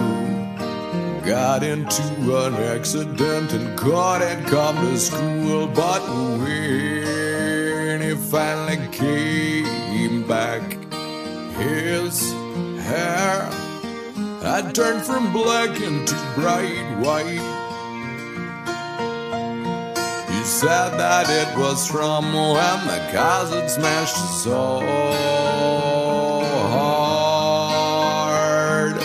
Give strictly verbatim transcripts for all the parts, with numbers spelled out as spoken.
who got into an accident and couldn't come to school. But when he finally came back, his hair had turned from black into bright white. He said that it was from when the cars had smashed his soul hard.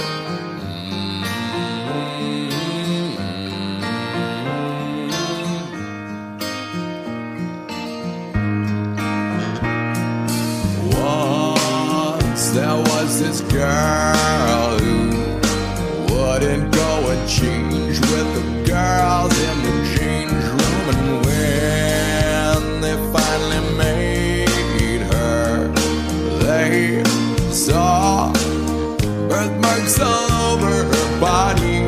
Once there was this girl who wouldn't go and change with the girls in the change room, and when they finally made her, they saw birthmarks all over her body.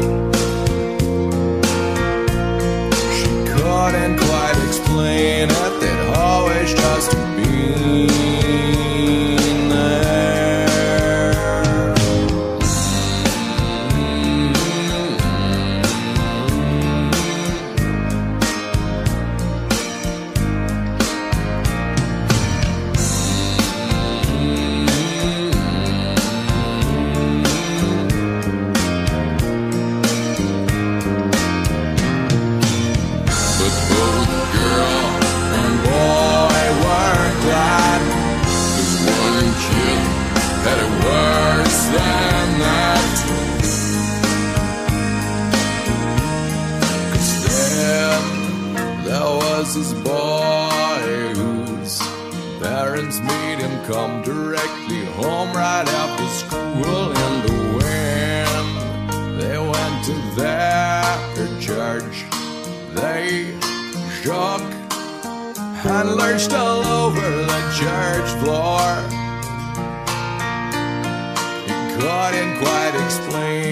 She couldn't quite explain it, they'd always just been there. This boy whose parents made him come directly home right after school, and when they went to their church, they shook and lurched all over the church floor. He couldn't quite explain